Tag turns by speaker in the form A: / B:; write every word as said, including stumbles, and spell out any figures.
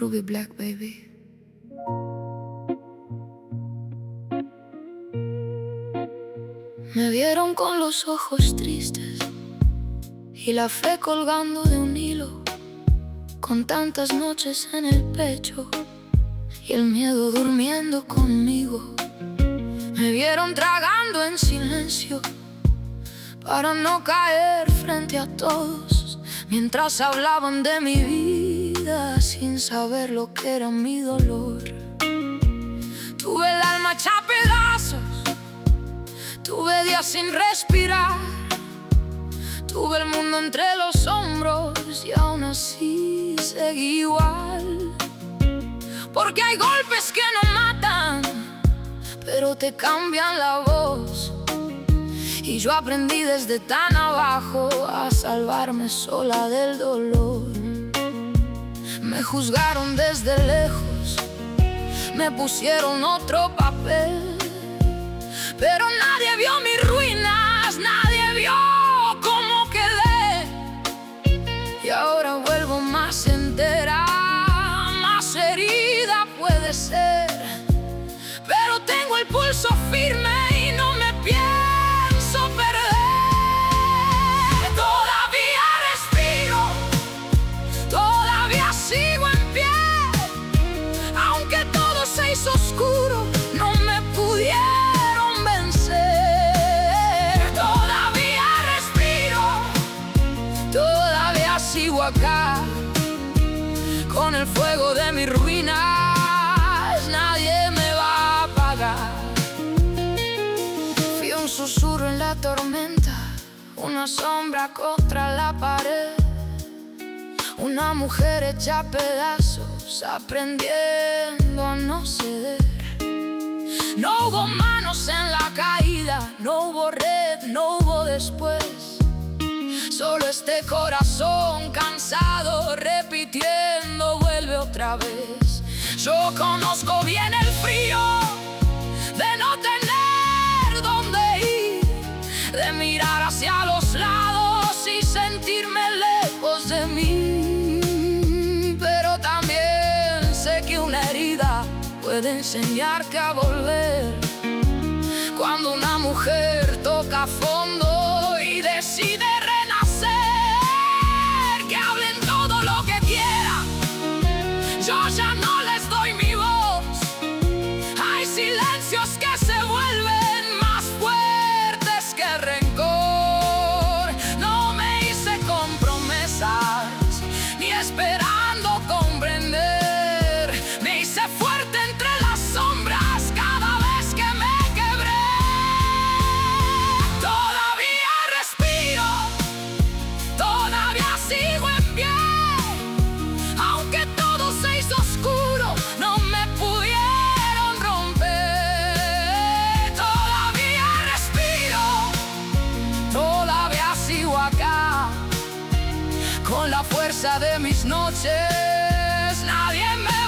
A: Ruby Black, baby. Me vieron con los ojos tristes y la fe colgando de un hilo, con tantas noches en el pecho y el miedo durmiendo conmigo. Me vieron tragando en silencio para no caer frente a todos, mientras hablaban de mi vida sin saber lo que era mi dolor. Tuve el alma hecha pedazos, tuve días sin respirar, tuve el mundo entre los hombros y aún así seguí igual. Porque hay golpes que no matan, pero te cambian la voz. Y yo aprendí desde tan abajo a salvarme sola del dolor. Me juzgaron desde lejos, me pusieron otro papel, pero nadie vio mis ruinas, nadie vio cómo quedé. Y ahora vuelvo más entera, más herida puede ser, pero tengo el pulso firme y no me pienso perder. Todavía respiro, todavía sigo en pie, aunque todo se hizo oscuro, no me pudieron vencer. Todavía respiro, todavía sigo acá, con el fuego de mis ruinas nadie me va a apagar. Fui un susurro en la tormenta, una sombra contra la pared, una mujer hecha a pedazos, aprendiendo a no ceder. No hubo manos en la caída, no hubo red, no hubo después, solo este corazón cansado repitiendo vuelve otra vez. Yo conozco bien el frío de no tener dónde ir, de mirar hacia los lados y sentirme lejos de mí. Pero también sé que una herida puede enseñarte a volver, cuando una mujer toca fondo y decide renacer. Que hablen todo lo que quieran, yo ya no les doy mi voz. Hay silencios que se vuelven más fuertes que el rencor. No me hice con promesas ni esperando comprender, me hice fuerte entre las sombras cada vez que me quebré. Todavía respiro, todavía sigo en pie, aunque todo se hizo oscuro, no me pudieron romper. Todavía respiro, todavía sigo acá, con la fuerza de mis noches nadie me